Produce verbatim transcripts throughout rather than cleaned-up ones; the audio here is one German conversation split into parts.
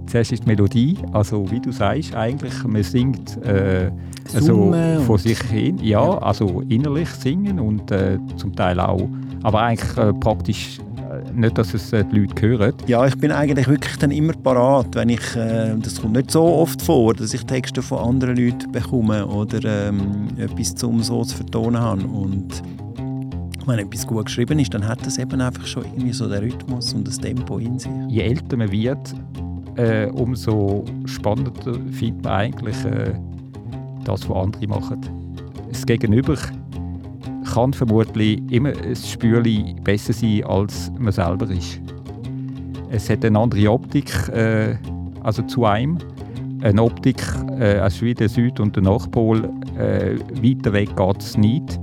zuerst ist die Melodie, also wie du sagst, eigentlich, man singt äh, also vor sich hin, ja, ja, also innerlich singen und äh, zum Teil auch, aber eigentlich äh, praktisch äh, nicht, dass es äh, die Leute hören. Ja, ich bin eigentlich wirklich dann immer parat, wenn ich, äh, das kommt nicht so oft vor, dass ich Texte von anderen Leuten bekomme oder ähm, etwas zum so zu vertonen habe. Und wenn etwas gut geschrieben ist, dann hat es eben einfach schon irgendwie so den Rhythmus und das Tempo in sich. Je älter man wird, äh, umso spannender findet man eigentlich äh, das, was andere machen. Das Gegenüber kann vermutlich immer ein Spürchen besser sein, als man selber ist. Es hat eine andere Optik, äh, also zu einem. Eine Optik, äh, also wie der Süd- und der Nordpol, äh, weiter weg geht es nicht.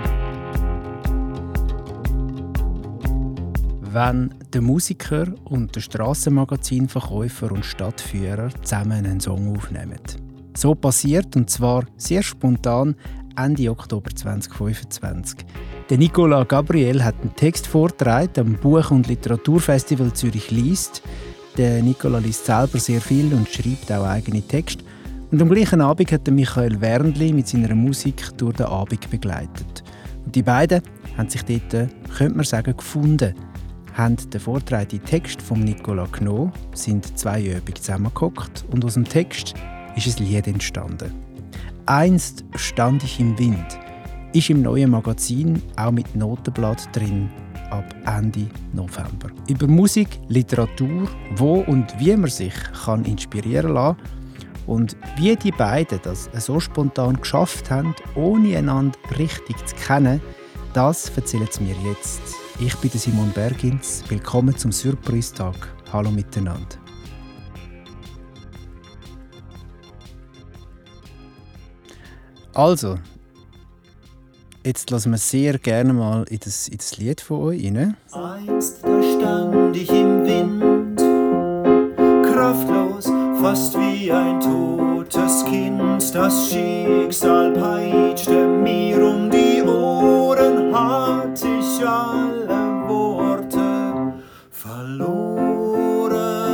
Wenn der Musiker und der Strassenmagazinverkäufer und Stadtführer zusammen einen Song aufnehmen. So passiert, und zwar sehr spontan, Ende Oktober zwanzig fünfundzwanzig. Der Nicolas Gabriel hat einen Text vorgetragen am Buch- und Literaturfestival Zürich liest. Der Nicolas liest selber sehr viel und schreibt auch eigene Texte. Und am gleichen Abend hat der Michael Wernli mit seiner Musik durch den Abend begleitet. Und die beiden haben sich dort, könnte man sagen, gefunden. Haben den vorgetragenen Text von Nicolas genommen, sind zwei Übungen zusammengehockt und aus dem Text ist ein Lied entstanden. «Einst stand ich im Wind» ist im neuen Magazin auch mit Notenblatt drin ab Ende November. Über Musik, Literatur, wo und wie man sich kann inspirieren lassen und wie die beiden das so spontan geschafft haben, ohne einander richtig zu kennen, das erzählen sie mir jetzt. Ich bin Simon Bergins. Willkommen zum Surprise-Tag. Hallo miteinander. Also, jetzt lassen wir sehr gerne mal in das, in das Lied von euch rein. Einst da stand ich im Wind, kraftlos, fast wie ein totes Kind. Das Schicksal peitschte mir um die Ohren, hatte ich alle Worte verloren.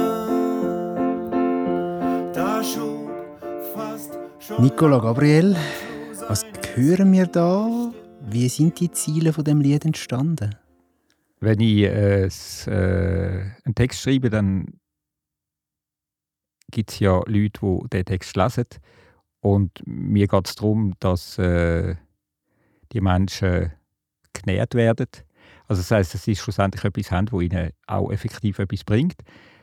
Da schob fast schon Nicolas Gabriel, was hören wir da? Wie sind die Ziele von dem Lied entstanden? Wenn ich äh, s, äh, einen Text schreibe, dann gibt es ja Leute, die den Text lesen. Und mir geht es darum, dass äh, die Menschen genährt werden. Also das heisst, dass sie schlussendlich etwas haben, das ihnen auch effektiv etwas bringt.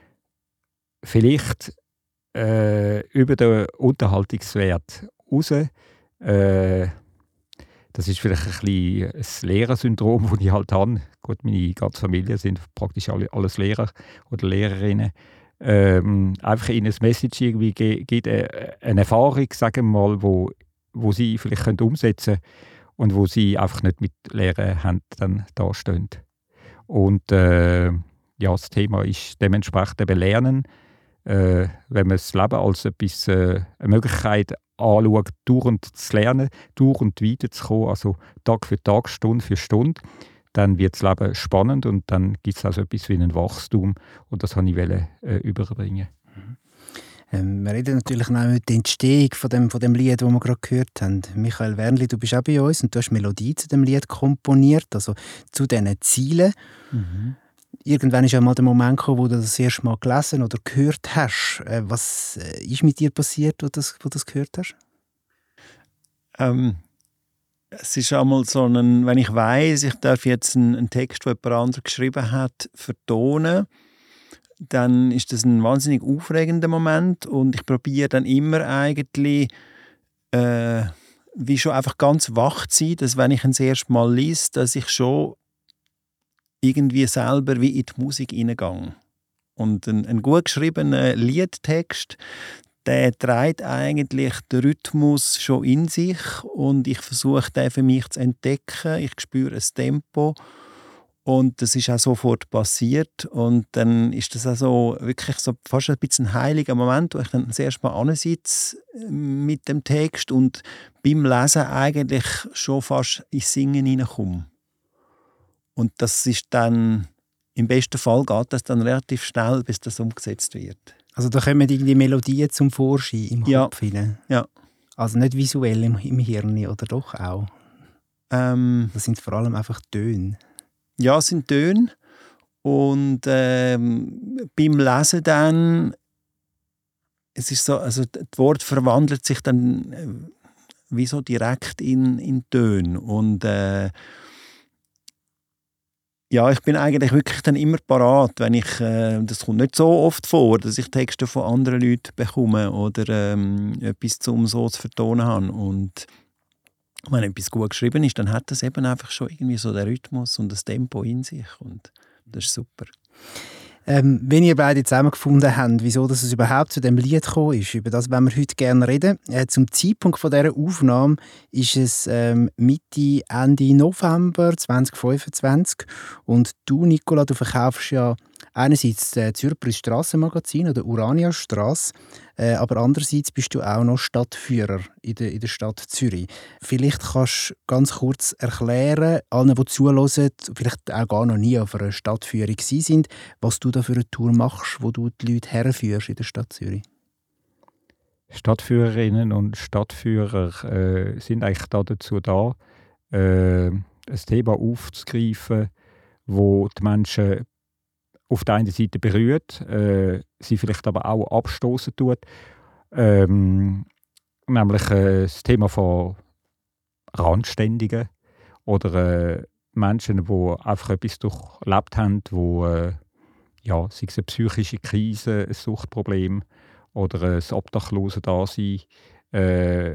Vielleicht äh, über den Unterhaltungswert raus. Äh, das ist vielleicht ein bisschen ein Lehrersyndrom, das ich halt habe. Gut, meine ganze Familie sind praktisch alle, alles Lehrer oder Lehrerinnen. Ähm, einfach ihnen ein Message irgendwie ge- gibt, äh, eine Erfahrung, sagen wir mal, wo, wo sie vielleicht können umsetzen können und wo sie einfach nicht mit leeren Händen dann dastehen. Und äh, ja, das Thema ist dementsprechend eben Lernen. Äh, wenn man das Leben als etwas, äh, eine Möglichkeit anschaut, dauernd zu lernen, dauernd weiterzukommen, also Tag für Tag, Stunde für Stunde, dann wird das Leben spannend und dann gibt es also etwas wie ein Wachstum und das wollte ich wollen, äh, überbringen. Ähm, wir reden natürlich noch über die Entstehung von dem, von dem Lied, das wir gerade gehört haben. Michael Wernli, du bist auch bei uns und du hast Melodie zu dem Lied komponiert, also zu diesen Zielen. Mhm. Irgendwann ist ja mal der Moment gekommen, wo du das erste Mal gelesen oder gehört hast. Äh, was äh, ist mit dir passiert, wo du das, wo du das gehört hast? Ähm, es ist einmal so ein, wenn ich weiss, ich darf jetzt einen, einen Text, den jemand anderes geschrieben hat, vertonen, dann ist das ein wahnsinnig aufregender Moment und ich probiere dann immer eigentlich äh, wie schon einfach ganz wach zu sein, dass wenn ich ihn das erste Mal lese, dass ich schon irgendwie selber wie in die Musik hineingehe. Und ein, ein gut geschriebener Liedtext, der trägt eigentlich den Rhythmus schon in sich und ich versuche, den für mich zu entdecken. Ich spüre das Tempo und das ist auch sofort passiert. Und dann ist das also wirklich so fast ein bisschen ein heiliger Moment, wo ich dann das erste Mal ansitze mit dem Text und beim Lesen eigentlich schon fast ins Singen hineinkomme. Und das ist dann, im besten Fall geht das dann relativ schnell, bis das umgesetzt wird. Also da kommen irgendwie Melodien zum Vorschein im Ja. Kopf hinein. Ja. Also nicht visuell im, im Hirn, oder doch auch? Ähm, Das sind vor allem einfach Töne. ja, es sind Töne. Und ähm, beim Lesen dann, es ist so, also das Wort verwandelt sich dann äh, wie so direkt in, in Töne. Und äh, ja, ich bin eigentlich wirklich dann immer parat, wenn ich, äh, das kommt nicht so oft vor, dass ich Texte von anderen Leuten bekomme oder ähm, etwas zum so zu vertonen habe. Und wenn etwas gut geschrieben ist, dann hat das eben einfach schon irgendwie so den Rhythmus und das Tempo in sich und das ist super. Ähm, wenn ihr beide zusammengefunden habt, wieso dass es überhaupt zu dem Lied gekommen ist, über das wollen wir heute gerne reden. Äh, zum Zeitpunkt von dieser Aufnahme ist es ähm, Mitte, Ende November zwanzig fünfundzwanzig und du, Nicola, du verkaufst ja einerseits das Zürcher Strassenmagazin oder Urania Strasse, äh, aber andererseits bist du auch noch Stadtführer in der, in der Stadt Zürich. Vielleicht kannst du ganz kurz erklären, allen, die zuhören, vielleicht auch gar noch nie auf einer Stadtführung gewesen sind, was du da für eine Tour machst, wo du die Leute herführst in der Stadt Zürich. Stadtführerinnen und Stadtführer äh, sind eigentlich da dazu da, äh, ein Thema aufzugreifen, wo die Menschen auf der einen Seite berührt, äh, sie vielleicht aber auch abstoßen tut. Ähm, nämlich äh, das Thema von Randständigen oder äh, Menschen, die einfach etwas durchlebt haben, wo äh, ja, sei es eine psychische Krise, ein Suchtproblem oder ein Obdachlosen-Dasein. Äh,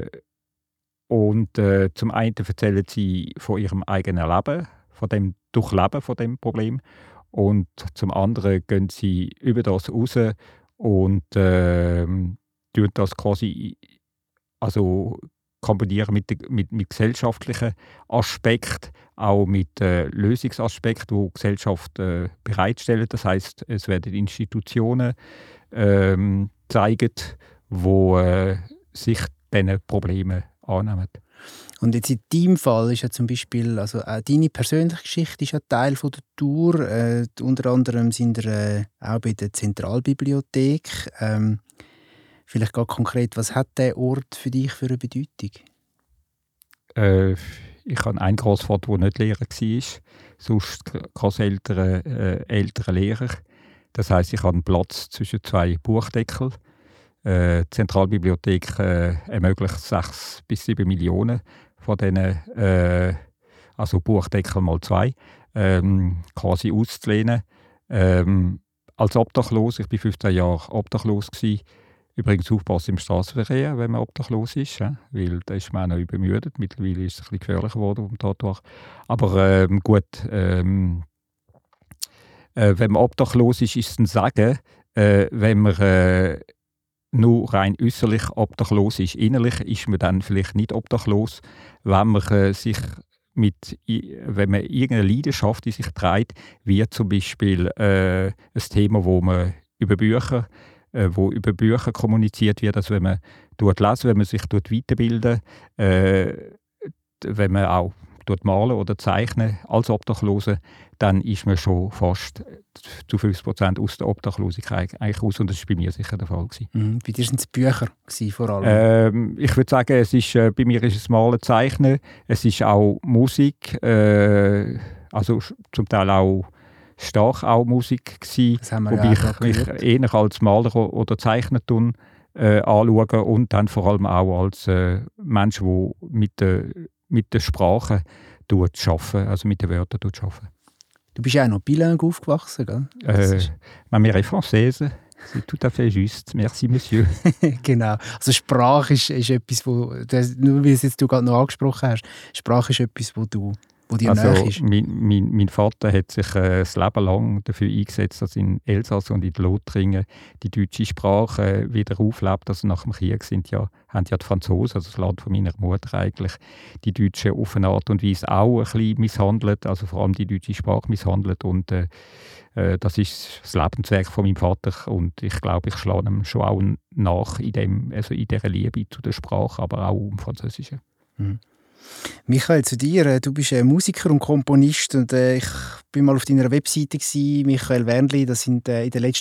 und äh, zum einen erzählen sie von ihrem eigenen Leben, von dem Durchleben von dem Problem. Und zum anderen gehen sie über das raus und äh, tun das quasi also kombinieren mit, mit, mit gesellschaftlichen Aspekten, auch mit äh, Lösungsaspekten, die die Gesellschaft äh, bereitstellt. Das heisst, es werden Institutionen ähm, zeigen, die äh, sich diesen Problemen annehmen. Und jetzt in deinem Fall ist ja zum Beispiel, also auch deine persönliche Geschichte ist ja Teil von der Tour. Äh, unter anderem sind wir äh, auch bei der Zentralbibliothek. Ähm, vielleicht ganz konkret, was hat der Ort für dich für eine Bedeutung? Äh, ich habe einen Grossvater, der nicht Lehrer war, sonst Grosseltern, äh, ältere Lehrer. Das heisst, ich habe einen Platz zwischen zwei Buchdeckeln. Äh, die Zentralbibliothek äh, ermöglicht sechs bis sieben Millionen von diesen äh, also Buchdeckel mal zwei ähm, quasi auszulehnen. Ähm, als Obdachlos, ich war fünfzehn Jahre obdachlos gewesen. Übrigens aufpassen im Straßenverkehr, wenn man obdachlos ist, ja? Weil da ist man auch noch übermüdet. Mittlerweile ist es ein bisschen gefährlicher geworden um Tatort. Aber ähm, gut, ähm, äh, wenn man obdachlos ist, ist es ein Sagen. Äh, wenn man äh, nur rein äußerlich obdachlos ist, innerlich ist man dann vielleicht nicht obdachlos, wenn man äh, sich mit, wenn man irgendeine Leidenschaft in sich trägt, wie zum Beispiel äh, ein Thema, wo man über Bücher, äh, wo über Bücher kommuniziert wird, also wenn man dort lesen, wenn man sich dort weiterbilden, äh, wenn man auch dort malen oder zeichnen als Obdachlose, dann ist man schon fast zu fünfzig Prozent aus der Obdachlosigkeit eigentlich aus, und das war bei mir sicher der Fall gewesen. Mhm. Bei dir waren es Bücher gewesen, vor allem? Ähm, ich würde sagen, es ist, äh, bei mir ist es Malen, Zeichnen, es ist auch Musik, äh, also zum Teil auch stark auch Musik gewesen, Das haben wir wobei ja ich auch mich gehört. eher als Maler oder Zeichner tun, äh, anschaue und dann vor allem auch als äh, Mensch, der mit der mit der Sprache arbeiten, also mit den Wörtern arbeiten. Du bist ja auch noch bilingue aufgewachsen, gell? Das Äh, ist- ma mère est française, c'est tout à fait juste. Merci, monsieur. Genau. Also Sprache ist, ist etwas, wo, das, nur wie es jetzt du gerade noch angesprochen hast, Sprache ist etwas, wo, du, wo dir Also, nahe ist. mein, mein, mein Vater hat sich äh, das Leben lang dafür eingesetzt, dass in Elsass und in Lothringen die deutsche Sprache äh, wieder auflebt. Also nach dem Krieg sind ja, haben ja die Franzosen, also das Land von meiner Mutter eigentlich, die Deutschen auf eine Art und Weise auch ein bisschen misshandelt, also vor allem die deutsche Sprache misshandelt. Und äh, äh, das ist das Lebenswerk von meinem Vater. Und ich glaube, ich schlage ihm schon auch nach in, dem, also in dieser Liebe zu der Sprache, aber auch im Französischen. Mhm. Michael, zu dir. Äh, Du bist äh, Musiker und Komponist und äh, ich bin mal auf deiner Webseite gewesen, Michael Wernli. Da sind äh, in den letzten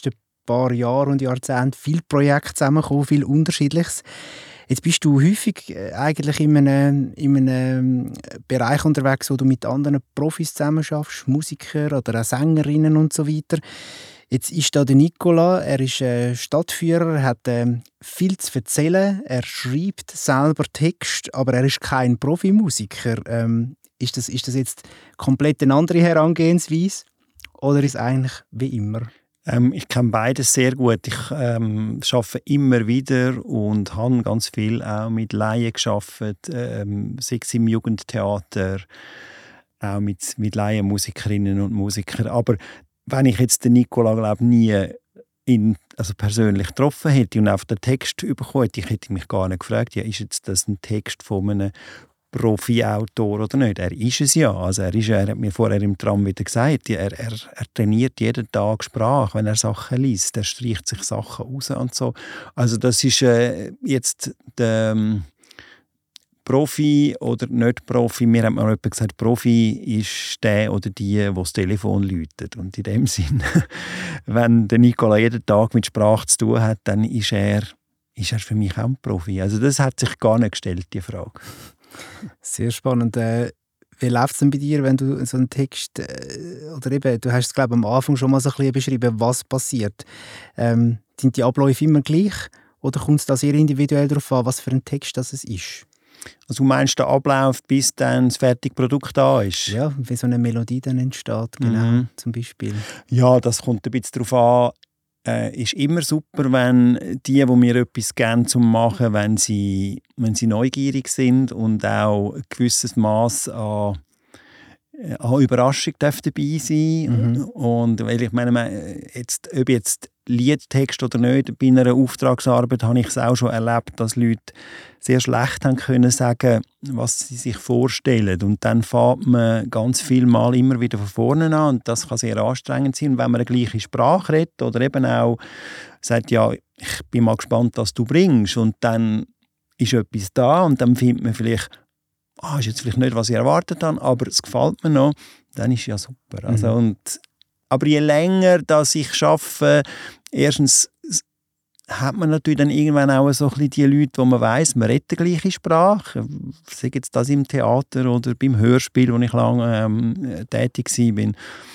paar Jahren und Jahrzehnten viele Projekte zusammengekommen, viel Unterschiedliches. Jetzt bist du häufig äh, eigentlich in einem, in einem Bereich unterwegs, wo du mit anderen Profis zusammenarbeitest, Musiker oder auch Sängerinnen und so weiter. Jetzt ist da der Nicola, er ist äh, Stadtführer, er hat äh, viel zu erzählen, er schreibt selber Text, aber er ist kein Profimusiker. Ähm, ist, das, ist das jetzt komplett eine andere Herangehensweise oder ist es eigentlich wie immer? Ähm, ich kenne beides sehr gut. Ich ähm, arbeite immer wieder und habe ganz viel auch mit Laien gearbeitet, ähm, sei es im Jugendtheater, auch mit, mit Laienmusikerinnen und Musikern. Aber wenn ich jetzt den Nicola, glaube nie in, also persönlich getroffen hätte und auf den Text bekommen hätte, ich hätte mich gar nicht gefragt, ja, ist jetzt das ein Text von einem Profi-Autor oder nicht? Er ist es ja. Also er, ist, er hat mir vorher im Tram wieder gesagt, er, er, er trainiert jeden Tag Sprache, wenn er Sachen liest. Er streicht sich Sachen raus und so. Also das ist äh, jetzt der ähm, Profi oder nicht Profi. Mir hat mal jemand gesagt, Profi ist der oder die, der das Telefon läutet. Und in dem Sinn, wenn der Nicola jeden Tag mit Sprache zu tun hat, dann ist er, ist er für mich auch ein Profi. Also das hat sich gar nicht gestellt, die Frage. Sehr spannend. Äh, wie läuft es denn bei dir, wenn du so einen Text, äh, oder eben, du hast es glaube ich am Anfang schon mal so ein bisschen beschrieben, was passiert. Ähm, sind die Abläufe immer gleich oder kommt es da sehr individuell darauf an, was für ein Text das es ist? Also du meinst den Ablauf, bis dann das fertige Produkt da ist? Ja, wie so eine Melodie dann entsteht, genau, mhm. zum Beispiel. Ja, das kommt ein bisschen darauf an. Äh, ist immer super, wenn die, die mir etwas gerne zum machen, wenn sie, wenn sie neugierig sind und auch ein gewisses Maß an, an Überraschung darf dabei sein. Mhm. Und weil ich meine, jetzt, ob jetzt Liedtext oder nicht, bei einer Auftragsarbeit habe ich es auch schon erlebt, dass Leute sehr schlecht haben können sagen, was sie sich vorstellen. Und dann fängt man ganz viel Mal immer wieder von vorne an und das kann sehr anstrengend sein. Und wenn man eine gleiche Sprache redet oder eben auch sagt, ja, ich bin mal gespannt, was du bringst und dann ist etwas da und dann findet man vielleicht, ah, ist jetzt vielleicht nicht, was ich erwartet habe, aber es gefällt mir noch, dann ist ja super. Mhm. Also, und, aber je länger dass ich arbeite, erstens hat man natürlich dann irgendwann auch so ein bisschen die Leute, wo man weiss, man redet die gleiche Sprache. Sei jetzt das im Theater oder beim Hörspiel, wo ich lange ähm, tätig war.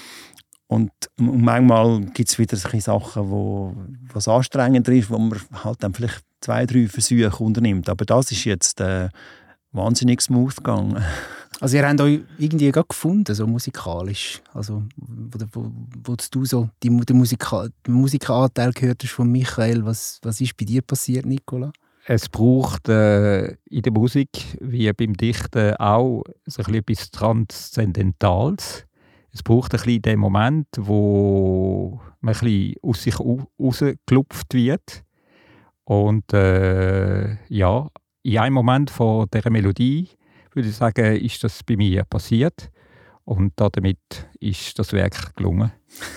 Und, und manchmal gibt es wieder solche Sachen, wo was anstrengender ist, wo man halt dann vielleicht zwei, drei Versuche unternimmt. Aber das ist jetzt äh, wahnsinnig smooth gegangen. Also ihr habt euch irgendwie gerade gefunden, so musikalisch, also wo, wo, wo du so die, die Musika, den Musikeranteil gehört hast von Michael. Was, was ist bei dir passiert, Nicola? Es braucht äh, in der Musik, wie beim Dichten auch, so ein bisschen etwas Transzendentales. Es braucht ein bisschen den Moment, wo man ein bisschen aus sich rausgelupft wird. Und äh, ja, in einem Moment von dieser Melodie würde ich sagen, ist das bei mir passiert. Und damit ist das Werk gelungen.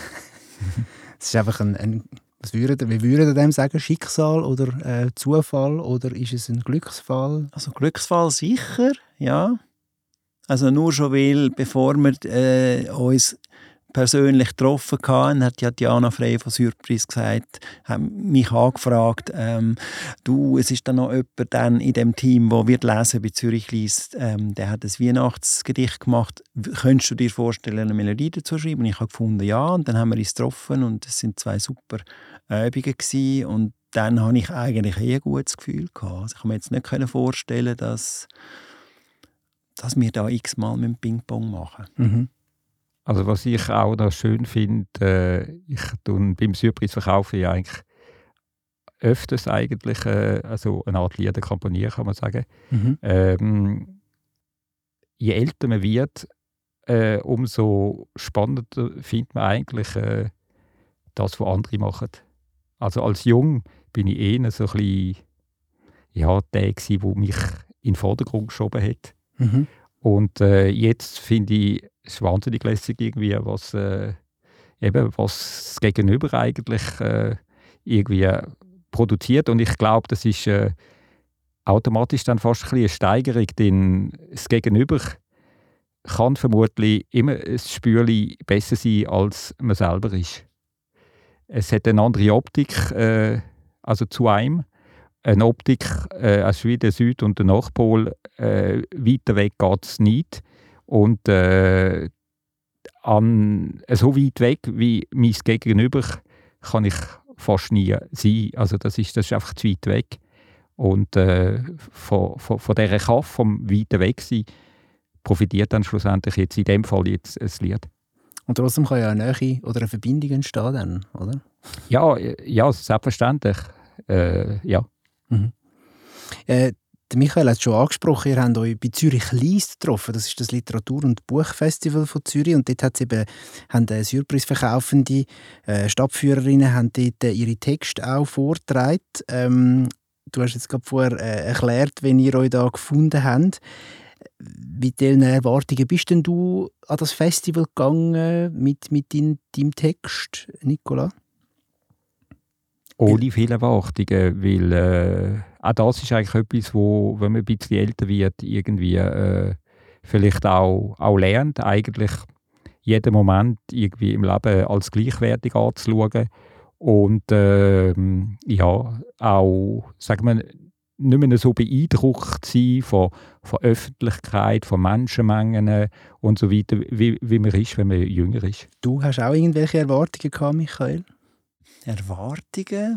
Es ist einfach ein, ein was würden, wie würden Sie dem sagen? Schicksal oder äh, Zufall? Oder ist es ein Glücksfall? Also Glücksfall sicher, ja. Also nur schon, weil bevor wir äh, uns persönlich getroffen hatten, hat ja Diana Frey von Surprise gesagt, hat mich angefragt, ähm, du, es ist dann noch jemand dann in dem Team, der wird lesen bei Zürich liest, ähm, der hat ein Weihnachtsgedicht gemacht, könntest du dir vorstellen, eine Melodie dazu schreiben? Und ich habe gefunden, ja, und dann haben wir uns getroffen und es sind zwei super Übungen gewesen. Und dann habe ich eigentlich eh ein gutes Gefühl gehabt. Also ich kann mir jetzt nicht vorstellen, dass, dass wir da x-mal mit dem Ping-Pong machen. Mhm. Also was ich auch noch schön finde, äh, ich tue beim Surprise verkaufe ich eigentlich öfters eigentlich äh, also eine Art Lieder komponieren, kann man sagen. Mhm. Ähm, je älter man wird, äh, umso spannender findet man eigentlich äh, das, was andere machen. Also als Jung bin ich eher so ein bisschen, ja, der gewesen, der mich in den Vordergrund geschoben hat. Mhm. Und äh, jetzt finde ich es wahnsinnig lässig, irgendwie, was, äh, eben, was das Gegenüber eigentlich äh, irgendwie produziert. Und ich glaube, das ist äh, automatisch dann fast ein bisschen eine Steigerung, denn das Gegenüber kann vermutlich immer ein Spürchen besser sein, als man selber ist. es hat eine andere Optik, äh, also zu einem. Eine Optik, äh, also wie der Süd- und der Nordpol, äh, weiter weg geht es nicht. Und äh, an, so weit weg wie mein Gegenüber kann ich fast nie sein. Also das ist, das ist einfach zu weit weg. Und äh, von, von, von dieser Kraft, vom weiten Weg sein, profitiert dann schlussendlich jetzt in dem Fall jetzt ein Lied. Und trotzdem kann ja eine Nähe oder eine Verbindung entstehen dann, oder? Ja, ja, selbstverständlich. Äh, ja. Mhm. Äh, der Michael hat es schon angesprochen, ihr habt euch bei Zürich Lyst getroffen. Das ist das Literatur- und Buchfestival von Zürich. Und dort hat es eben, haben äh, Surprise-verkaufende äh, Stadtführerinnen haben dort, äh, ihre Texte auch vorgetragen. Ähm, du hast jetzt gerade vorher äh, erklärt, wenn ihr euch da gefunden habt. Mit welchen Erwartungen bist denn du an das Festival gegangen mit, mit dein, deinem Text, Nicola? Ohne viele Erwartungen, weil äh, auch das ist eigentlich etwas, wo, wenn man ein bisschen älter wird, irgendwie äh, vielleicht auch, auch lernt, eigentlich jeden Moment irgendwie im Leben als gleichwertig anzuschauen und äh, ja, auch, sagen wir, nicht mehr so beeindruckt sein von, von Öffentlichkeit, von Menschenmengen und so weiter, wie, wie man ist, wenn man jünger ist. Du hast auch irgendwelche Erwartungen gehabt, Michael? Erwartungen?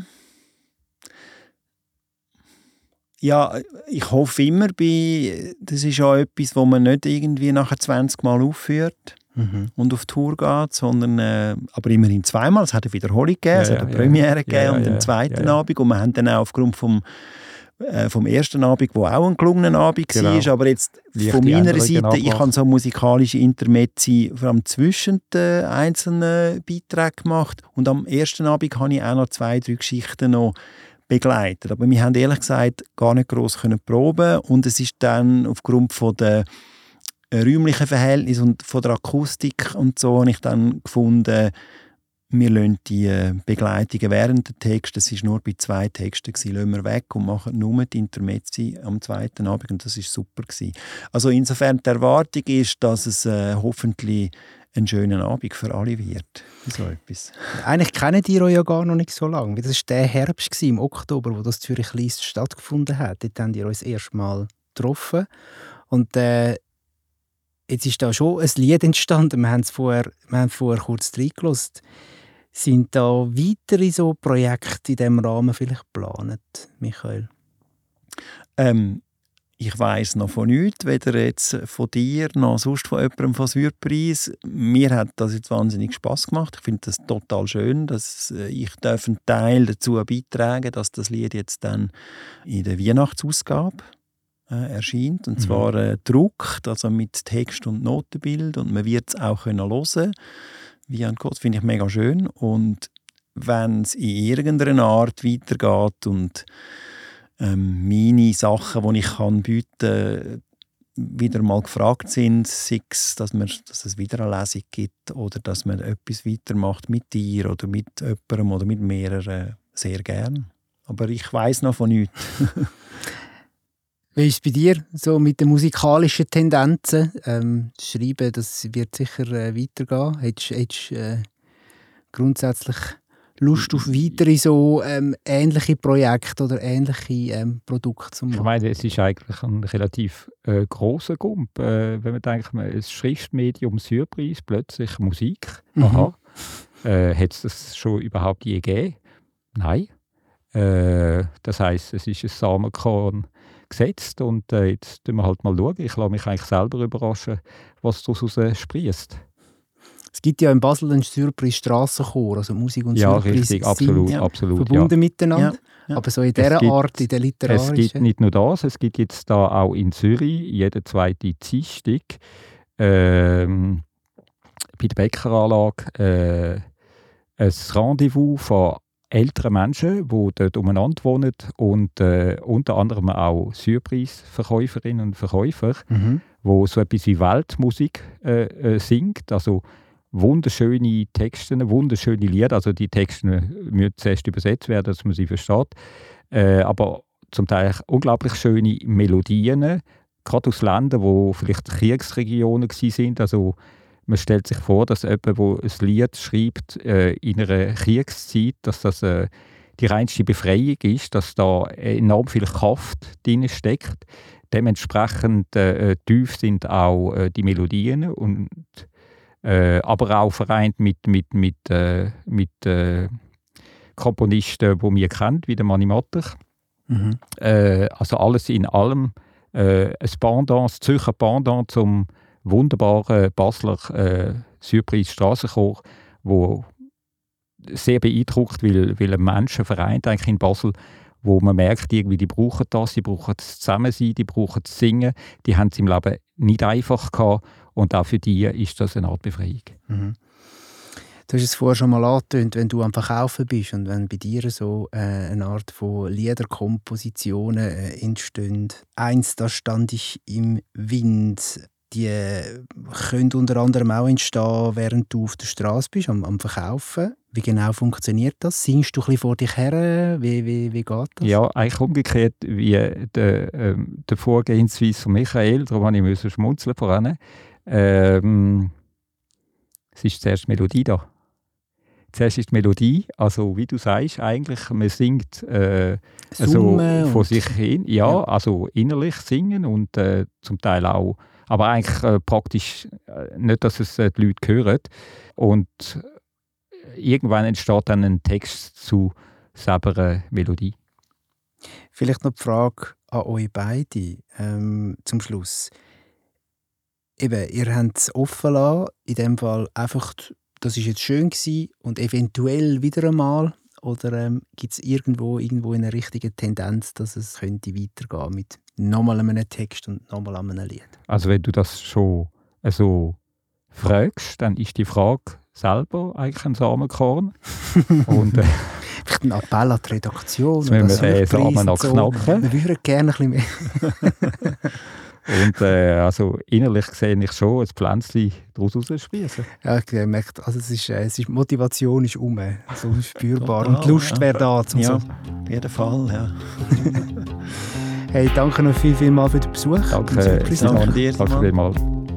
Ja, ich hoffe immer bei, das ist ja etwas, wo man nicht irgendwie nachher zwanzig Mal aufführt mhm. und auf Tour geht, sondern äh, aber immerhin zweimal. Es hat eine Wiederholung gegeben, ja, es hat ja, eine Premiere ja, gegeben ja, und ja, einen zweiten ja, ja. Abend und wir haben dann auch aufgrund vom äh, vom ersten Abend, der auch ein gelungener Abend genau. war, aber jetzt Leichte von meiner Änderungen Seite, abmachen. ich habe so musikalische Intermezzi vor allem zwischen den einzelnen Beiträgen gemacht und am ersten Abend habe ich auch noch zwei, drei Geschichten noch begleitet. Aber wir haben ehrlich gesagt gar nicht gross können proben und es ist dann aufgrund von der räumlichen Verhältnisse und von der Akustik und so habe ich dann gefunden, wir lassen die Begleitungen während der Texte, das war nur bei zwei Texten, lassen wir weg und machen nur die Intermezzi am zweiten Abend und das war super gewesen. Also insofern die Erwartung ist, dass es äh, hoffentlich ein schöner Abend für alle wird. So etwas. Eigentlich kennen die euch ja gar noch nicht so lange. Das war der Herbst gewesen, im Oktober, wo das Zürich Lyst stattgefunden hat. Dort haben wir uns das erste Mal getroffen. Und äh, jetzt ist da schon ein Lied entstanden. Wir haben es vorher, wir haben vorher kurz reingelassen. Sind da weitere so Projekte in diesem Rahmen vielleicht geplant, Michael? Ähm, ich weiss noch von nichts, weder jetzt von dir noch sonst von jemandem von Surprise. Mir hat das jetzt wahnsinnig Spass gemacht. Ich finde das total schön, dass ich einen Teil dazu beitragen darf, dass das Lied jetzt dann in der Weihnachtsausgabe äh, erscheint. Und mhm. zwar äh, gedruckt, also mit Text und Notenbild. Und man wird es auch hören können. Wie ein Gott, finde ich mega schön. Und wenn es in irgendeiner Art weitergeht und ähm, meine Sachen, die ich kann bieten kann, wieder mal gefragt sind, sei es, dass, man, dass es wieder eine Lesung gibt oder dass man etwas weitermacht mit dir oder mit jemandem oder mit mehreren, sehr gern. Aber ich weiss noch von nichts. Wie ist es bei dir so mit den musikalischen Tendenzen? Ähm, Schreiben, das wird sicher äh, weitergehen. Hättest du äh, grundsätzlich Lust auf weitere so ähm, ähnliche Projekte oder ähnliche ähm, Produkte zu machen? Ich meine, es ist eigentlich ein relativ äh, grosser Gump. Äh, wenn man denkt, man, ein Schriftmedium Surprise, plötzlich Musik. Mhm. Aha. Äh, hat es das schon überhaupt je gegeben? Nein. Äh, das heisst, es ist ein Samenkorn gesetzt und äh, jetzt schauen wir halt mal schauen. Ich lasse mich eigentlich selber überraschen, was daraus sprießt. Es gibt ja in Basel einen Surprise-Strassenchor, also Musik und ja, Surprise richtig, absolut, sind absolut, verbunden ja. miteinander. Ja, ja. Aber so in dieser gibt, Art, in der literarischen... Es gibt nicht nur das, es gibt jetzt da auch in Zürich, jede zweite Dienstag, ähm, bei der Bäckeranlage, äh, ein Rendezvous von älteren Menschen, die dort umeinander wohnen und äh, unter anderem auch Surprise-Verkäuferinnen und Verkäufer, mhm. wo so etwas wie Weltmusik äh, äh, singt, also wunderschöne Texte, wunderschöne Lieder, also die Texte müssen zuerst übersetzt werden, dass man sie versteht, äh, aber zum Teil unglaublich schöne Melodien, gerade aus Ländern, wo vielleicht Kriegsregionen waren, also man stellt sich vor, dass jemand, der ein Lied schreibt äh, in einer Kriegszeit, dass das äh, die reinste Befreiung ist, dass da enorm viel Kraft drin steckt. Dementsprechend äh, tief sind auch äh, die Melodien, und, äh, aber auch vereint mit, mit, mit, äh, mit äh, Komponisten, die wir kennen, wie der Mani Matter. Mhm. Äh, also alles in allem äh, ein Pendant, ein Zürcher Pendant zum wunderbaren Basler äh, Surprise Strassenchor, wo sehr beeindruckt, weil, weil ein Menschen vereint eigentlich in Basel, wo man merkt, irgendwie, die brauchen das, die brauchen das Zusammensein, die brauchen das Singen, die haben es im Leben nicht einfach gehabt, und auch für die ist das eine Art Befreiung. Mhm. Du hast es vorher schon mal angetönt, wenn du am Verkaufen bist und wenn bei dir so äh, eine Art von Liederkompositionen äh, entstehen. Eins, da stand ich im Wind. Die äh, können unter anderem auch entstehen, während du auf der Straße bist, am, am Verkaufen. Wie genau funktioniert das? Singst du ein bisschen vor dich her? Wie, wie, wie geht das? Ja, eigentlich umgekehrt wie der, ähm, der Vorgehensweise von Michael, darum musste ich schmunzeln voran. Ähm, es ist zuerst die Melodie da. Zuerst ist die Melodie, also wie du sagst, eigentlich, man singt äh, also vor sich hin, ja, ja, also innerlich singen und äh, zum Teil auch, aber eigentlich äh, praktisch äh, nicht, dass es äh, die Leute hören. Und irgendwann entsteht dann ein Text zu selber Melodie. Vielleicht noch die Frage an euch beide ähm, zum Schluss. Eben, ihr habt es offen gelassen, in dem Fall einfach, das war jetzt schön gewesen und eventuell wieder einmal, oder ähm, gibt es irgendwo, irgendwo eine richtige Tendenz, dass es könnte weitergehen mit nochmal einem Text und nochmal einem Lied? Also wenn du das schon so fragst, dann ist die Frage selber eigentlich ein Samenkorn. und, äh, Vielleicht ein Appell an die Redaktion. Jetzt müssen wir den Samen noch so. knacken. Wir würden gerne ein bisschen mehr. Und äh, also innerlich sehe ich schon ein Pflänzchen daraus sprießen. Ja, ich merke, also es ist, es ist, Motivation ist um, so spürbar. Total, und die Lust ja. wäre da. Zum Ja, so. auf jeden Fall, ja. Hey, danke noch viel, viel mal für den Besuch. Danke, Danke dir, danke vielmals.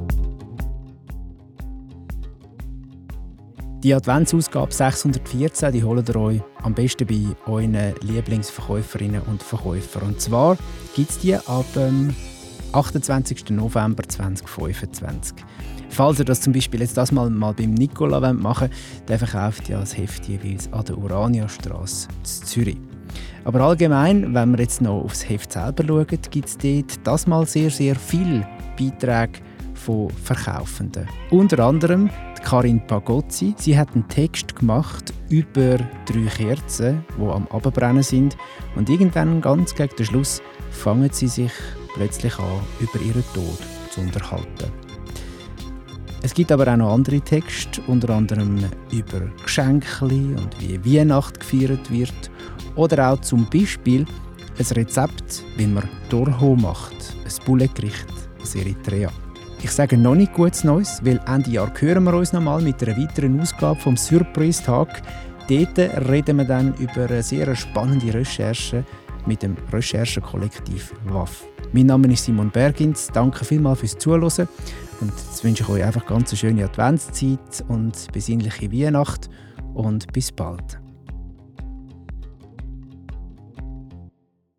Die Adventsausgabe sechshundertvierzehn, die holt ihr euch am besten bei euren Lieblingsverkäuferinnen und Verkäufern. Und zwar gibt es die ab dem achtundzwanzigsten November zweitausendfünfundzwanzig. Falls ihr das zum Beispiel jetzt das mal, mal beim Nicola machen wollt, der verkauft ja das Heft jeweils an der Uraniastrasse in Zürich. Aber allgemein, wenn wir jetzt noch aufs Heft selber schauen, gibt es dort das mal sehr, sehr viele Beiträge von Verkaufenden. Unter anderem die Karin Pagozzi. Sie hat einen Text gemacht über drei Kerzen, die am Abbrennen sind. Und irgendwann, ganz gegen den Schluss, fangen sie sich plötzlich an, über ihren Tod zu unterhalten. Es gibt aber auch noch andere Texte, unter anderem über Geschenke und wie Weihnachten gefeiert wird. Oder auch zum Beispiel ein Rezept, wie man Torho macht, ein Bulletgericht aus Eritrea. Ich sage noch nicht gutes Neues, weil Ende Jahr hören wir uns nochmal mit einer weiteren Ausgabe vom Surprise-Tag. Dort reden wir dann über eine sehr spannende Recherche mit dem Recherchekollektiv W A F. Mein Name ist Simon Bergins. Danke vielmals fürs Zuhören. Und jetzt wünsche ich euch einfach ganz eine schöne Adventszeit und besinnliche Weihnacht. Und bis bald.